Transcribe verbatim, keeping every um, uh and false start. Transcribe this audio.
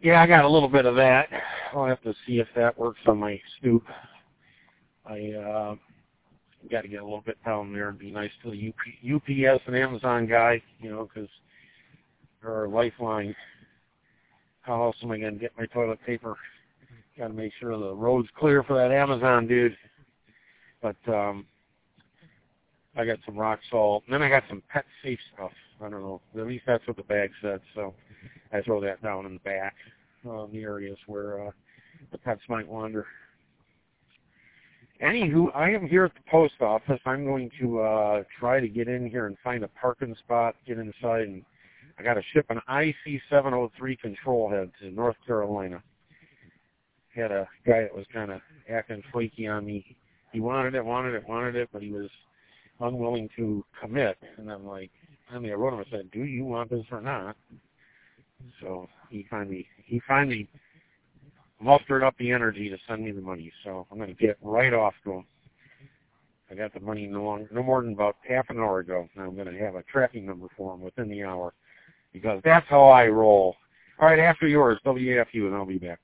Yeah, I got a little bit of that. I'll have to see if that works on my stoop. I uh, got to get a little bit down there and be nice to the U P, U P S and Amazon guy, you know, because they're our lifeline. How else am I going to get my toilet paper? Got to make sure the road's clear for that Amazon dude. But um, I got some rock salt. And then I got some pet safe stuff. I don't know. At least that's what the bag said. So I throw that down in the back, uh, the areas where uh, the pets might wander. Anywho, I am here at the post office. I'm going to uh, try to get in here and find a parking spot, get inside, and I got to ship an I C seven oh three control head to North Carolina. Had a guy that was kind of acting flaky on me. He wanted it, wanted it, wanted it, but he was unwilling to commit. And I'm like, I mean, I wrote him and said, do you want this or not? So he finally, he finally mustered up the energy to send me the money. So I'm going to get right off to him. I got the money no, longer, no more than about half an hour ago. And I'm going to have a tracking number for him within the hour because that's how I roll. All right, after yours, W F U, and I'll be back.